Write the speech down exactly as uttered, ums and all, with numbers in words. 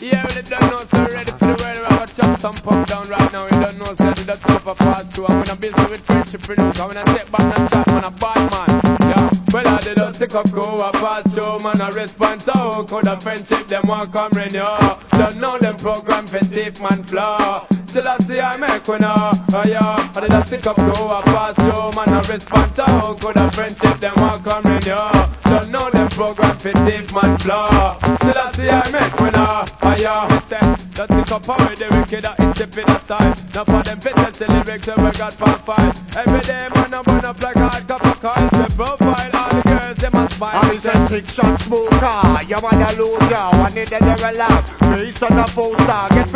Yeah, well, you don't know, so ready for the world. We're gonna chop some punk down right now. You don't know, so you don't know for part two. I'm gonna busy with friendship produce. I'm gonna take back the chat, man, a bad man. Yeah, well, I did not stick up go a pass show, man, a response. So, could a friendship, them want come renew. Don't know them program for thief man flaw. Still I see I make one now. Oh yeah, I did not stick up go a pass show, man, a response. So, could a friendship, them want come renew. Don't know them program for thief man flaw. Still I see I make one now. Oh yeah, don't stick up with the wicked that it's a bit of style. Now for them fitness the lyrics that we got for five. Every day man I burn up like a hard cup of coil. The profile all the girls they must smile. I said six shot smoker, you man a loser. One in the laugh, face on the poster. Get